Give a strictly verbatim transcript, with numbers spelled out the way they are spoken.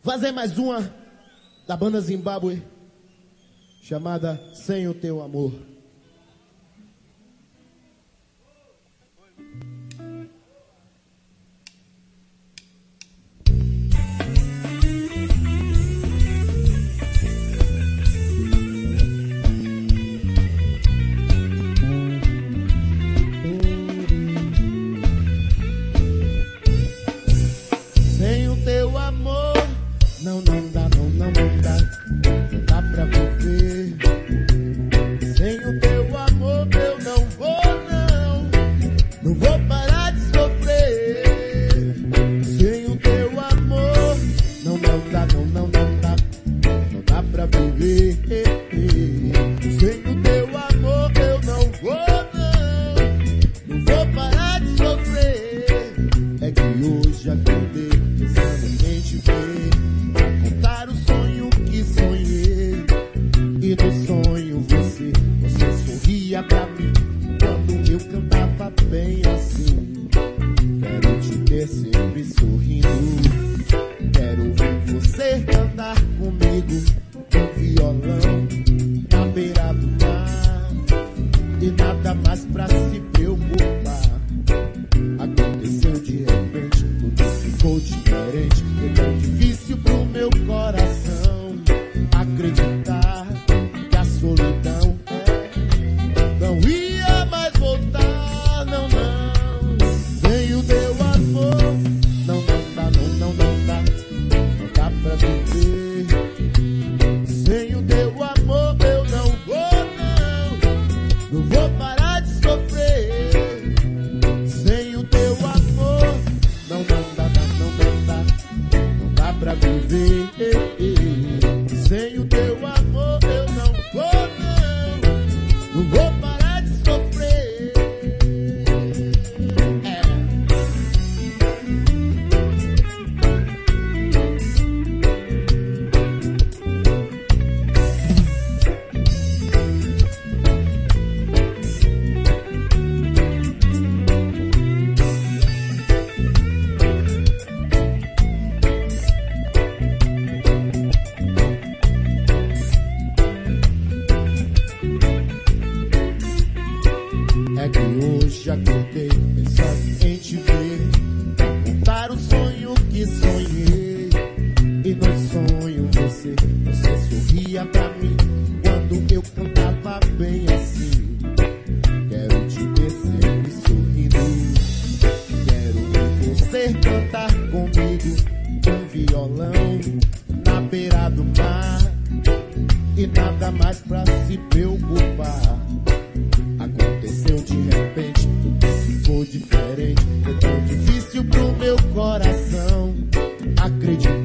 Fazer mais uma da banda Zimbábue, chamada Sem o Teu Amor. Sem o teu amor, não, não dá, não, não, não dá, não dá pra viver. Sem o teu amor eu não vou, não, não vou parar de sofrer. Sem o teu amor, não, não dá, não, não, não dá, não dá pra viver. Sem o teu amor eu não vou, não, não vou parar de sofrer. É que hoje acordei pensando em te ver, pra contar o sonho que sonhei. E no sonho você, você sorria pra mim, quando eu cantava bem assim. Quero te ter sempre sorrindo, quero ouvir você cantar comigo com violão na beira do mar. E nada mais pra se preocupar. Aconteceu de repente, tudo ficou diferente. Foi tão difícil pro meu coração acreditar que a solidão é, não ia mais voltar, não, não. Sem o teu amor, não, não dá, não, não, não dá, não dá pra viver. Sem o teu amor eu não vou, não, não vou parar de sofrer. Sem o teu amor, não, não dá, não, não dá, não dá pra viver. Sem o teu amor eu não vou, não, não vou parar de sofrer. É. É que hoje acordei pensando em te ver, pra contar o sonho que sonhei. E no sonho você, você sorria pra mim, quando eu cantava bem assim. Quero te ter sempre sorrindo, quero ver você cantar comigo com violão na beira do mar. E nada mais pra se preocupar. Aconteceu de repente, tudo ficou diferente. Foi tão difícil pro meu coração acreditar